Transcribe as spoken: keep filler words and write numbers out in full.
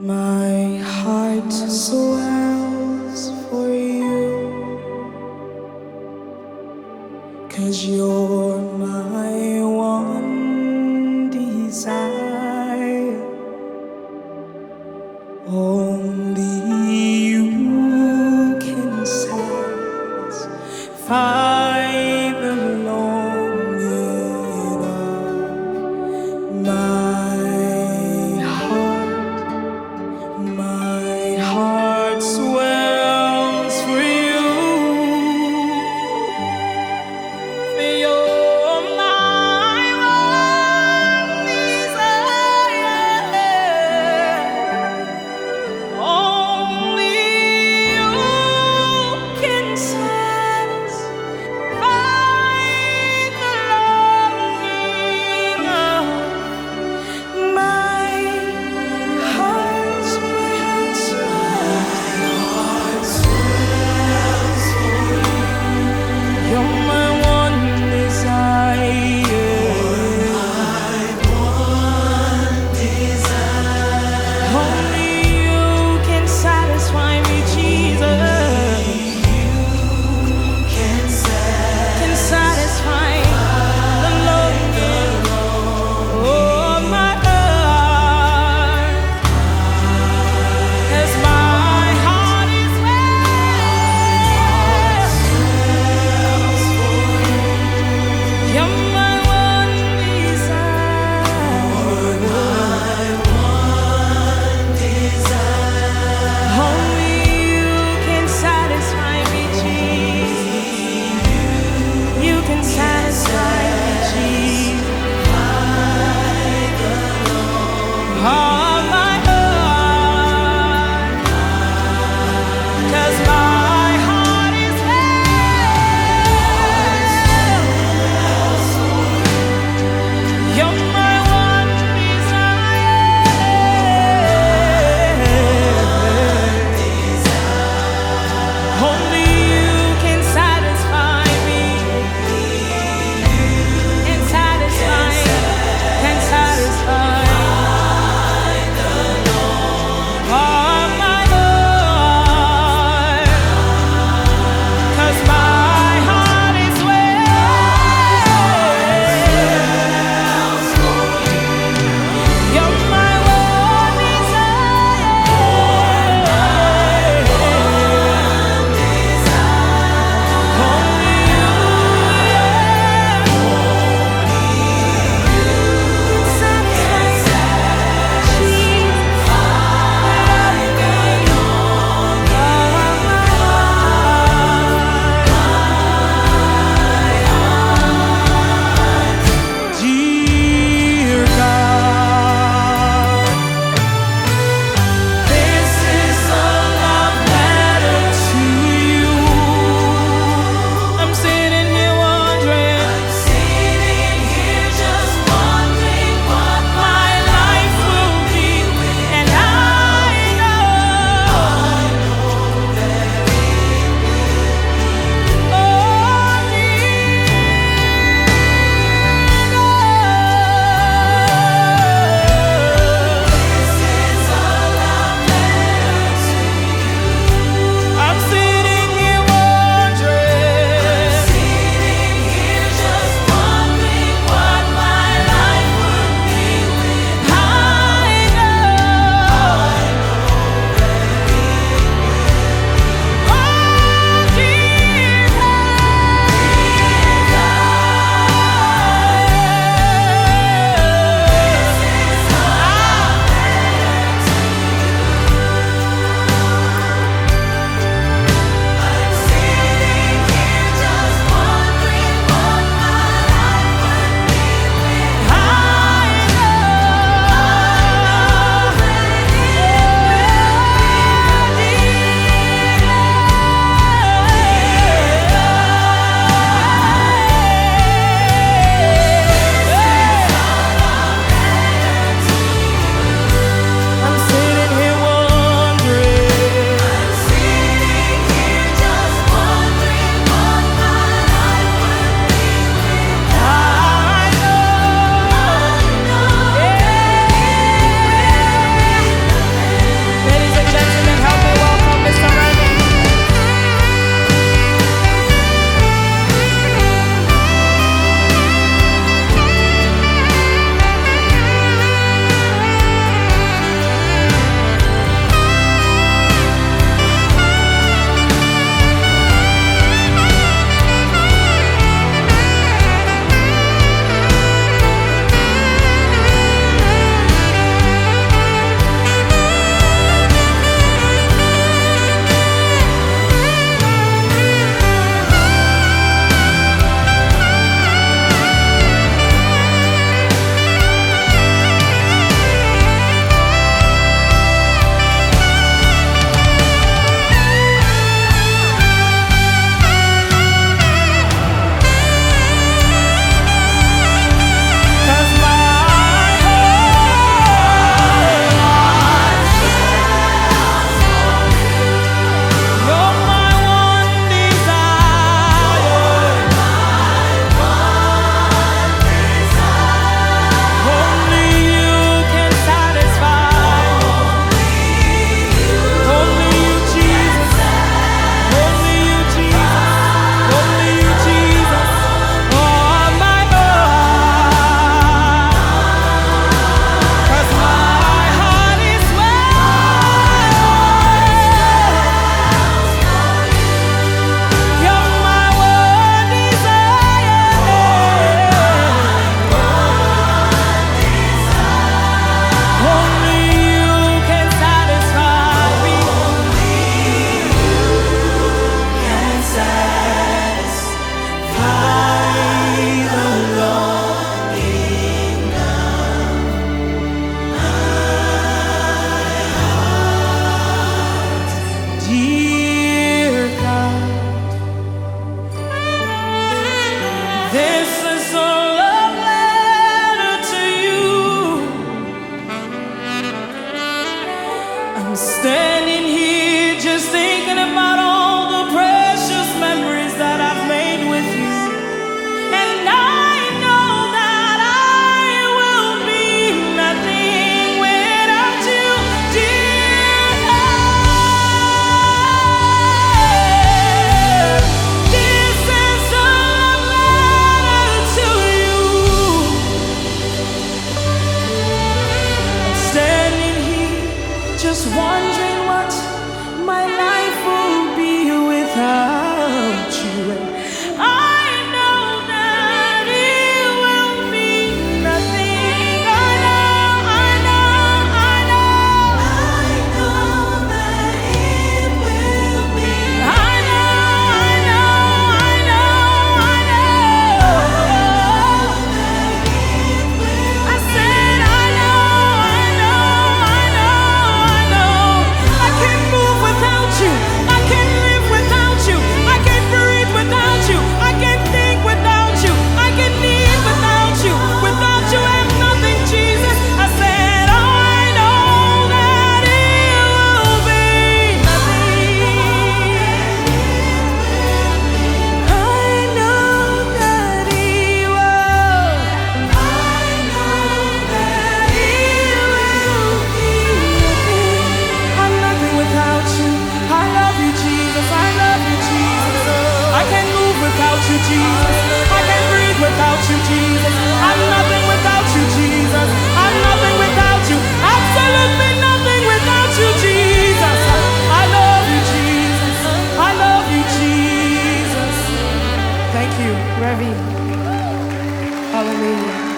My heart swells for you, 'cause you're my one desire. Only you can satisfy the longing of my heart. My heart swells for you, for Standing here just thinking about all the precious memories that I've made with you. And I know that I will be nothing without you, dear Lord. This is a letter to you. I'm standing here just wondering what my life will be without you. And I know that it will be nothing. I know, I know, I know. I know that it will be. I know, I know, I know, I know. I said I know, I know, I know, I know. I can't move without you. I can't live without you. I can't breathe without you. I can't think without you. I can't need without you. Without you, I'm nothing, Jesus. I said I know that it will be nothing. I know that He will. I know that it will be nothing. I'm nothing without you. I love you, Jesus. I love you, Jesus. I can't move without you, Jesus. I can't breathe without you, Jesus. I'm nothing without you, Jesus. I'm nothing without you. Absolutely nothing without you, Jesus. I love you, Jesus. I love you, Jesus. Thank you, Ravi. Hallelujah.